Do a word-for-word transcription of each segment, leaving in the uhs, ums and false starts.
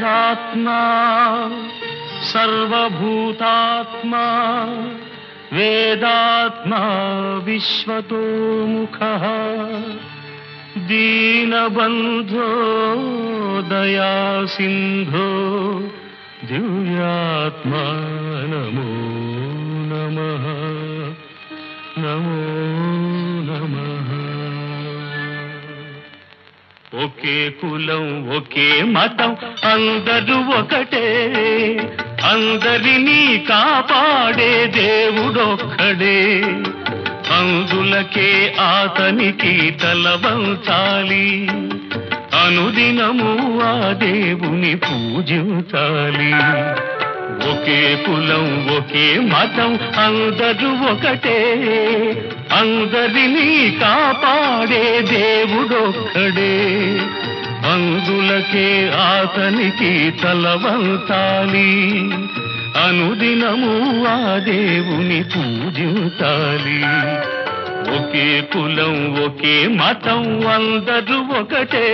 అంతరాత్మా సర్వభూతాత్మా వేదాత్మా విశ్వతోముఖః దీనబంధో దయాసింధో దివ్యాత్మా నమో నమః నమో నమః. ఒకే కులం ఒకే మతం అందరూ ఒకటే, అందరినీ కాపాడే దేవుడొక్కడే. అందులకే ఆతనికి తల వంచాలి, అనుదినము ఆ దేవుని పూజించాలి. ఒకే కులం ఒకే మతం అందరూ ఒకటే, అందరినీ కాపాడే దేవుడొక్కడే. అందులకే ఆతనికి తల వంచాలి, అనుదినము ఆ దేవుని పూజించాలి. ఒకే కులం ఒకే మతం అందరూ ఒకటే.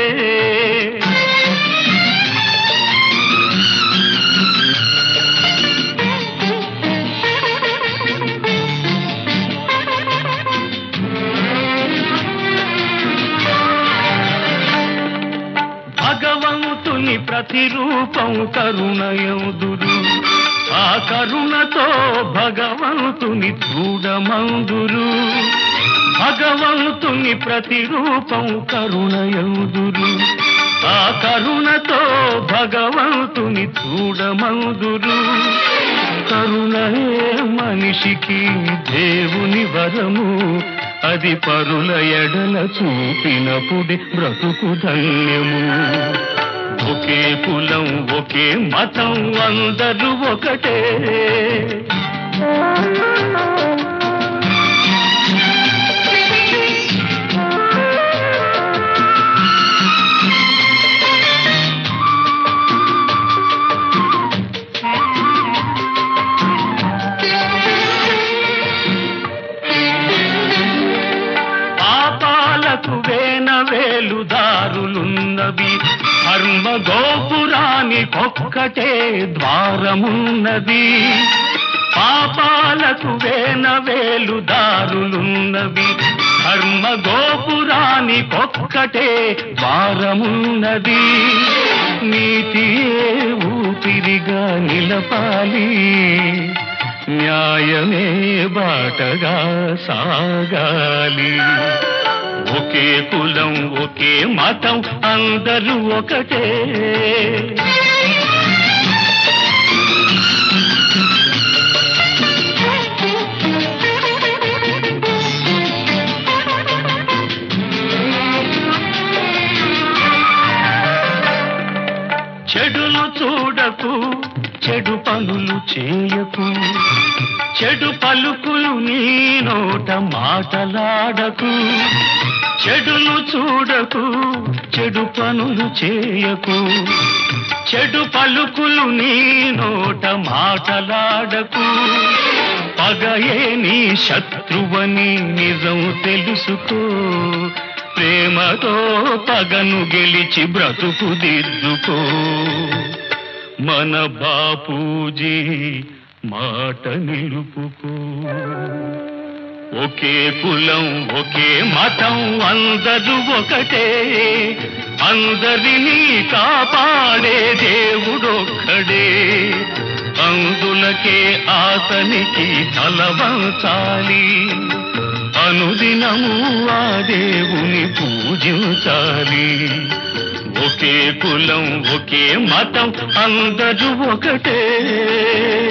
భగవంతుని ప్రతిరూపం కరుణయందురు, ఆ కరుణతో భగవంతుని చూడమందురు. భగవంతుని ప్రతిరూపం కరుణయందురు, ఆ కరుణతో భగవంతుని చూడమందురు. కరుణయే మనిషికి దేవుని వరము, అది పరుల ఎడల చూపినప్పుడే బ్రతుకు ధన్యము. ఒకే కులం ఒకే మతం అందరూ ఒకటే. పాపాలకు వేన వేలుదారులున్నవి, ధర్మ గోపురానికొక్కటే ద్వారమున్నది. పాపాలకు వేన వేలుదారులున్నవి, ధర్మ గోపురానికొక్కటే ద్వారమున్నది. నీతియే ఊపిరిగా నిలపాలి, న్యాయమే బాటగా సాగాలి. ఒకే కులం ఒకే మతం అందరూ ఒకటే. చెడును చూడకు, చెడు పనులు చేయకు, చెడు పలుకులు నీ నోట మాటలాడకు. చెడును చూడకు, చెడు పనులు చేయకు, చెడు పలుకులు నీ నోట మాటలాడకు. పగయే నీ శత్రువని నిజం తెలుసుకో, ప్రేమతో పగను గెలిచి బ్రతుకు దిద్దుకో. మన బాపూజీ మాట నిలుపుకో. ఒకే కులం ఒకే మతం అందరూ ఒకటే, అందరినీ కాపాడే దేవుడొక్కడే. అందులకే ఆతనికి తల వంచాలి, అనుదినము ఆ దేవుని పూజించాలి. ఒకే కులం ఒకే మతం అందరూ ఒకటే.